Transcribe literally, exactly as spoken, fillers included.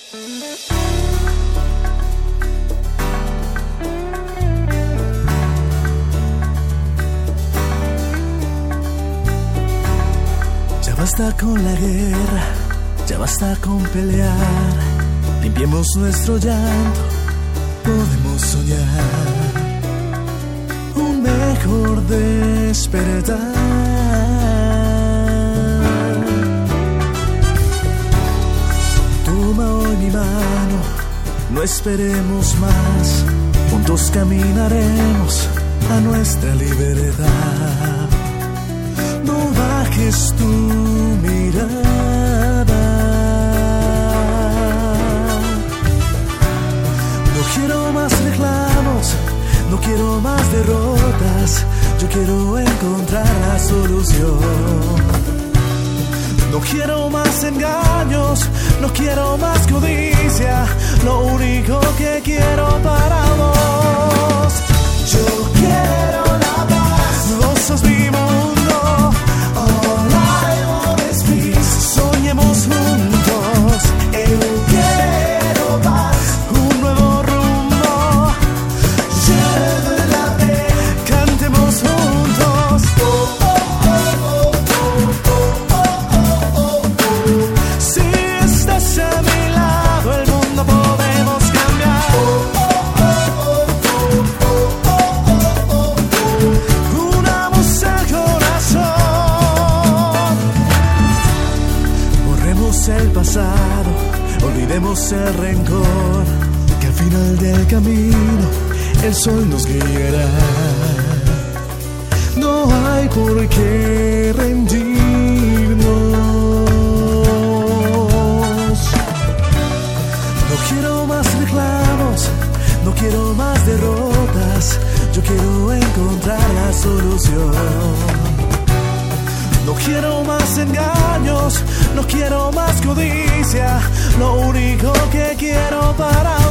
Ya basta con la guerra, ya basta con pelear. Limpiemos nuestro llanto, podemos soñar un mejor despertar. Toma hoy mi mano, no esperemos más. Juntos caminaremos a nuestra libertad. No bajes tu mirada. No quiero más reclamos, no quiero más derrotas. Yo quiero encontrar la solución. No quiero más engaños, no quiero más codicia. Lo único que quiero para vos, yo quiero la paz. Vos sos mi mundo, all I want is peace. Soñemos juntos, eu quiero paz. Un nuevo rumbo, llévate, cantemos juntos. Oh, oh, oh, oh, oh, oh, oh, oh. Si estás a mi lado, el mundo podemos cambiar. Oh, oh, oh, oh, oh, oh, oh, oh. Unamos el corazón. Borremos el pasado, olvidemos el rencor, que al final del camino el sol nos guiará. No hay por qué rendirnos. No quiero más reclamos, no quiero más derrotas. Yo quiero encontrar la solución. No quiero más engaños, no quiero más codicia. Lo único que quiero para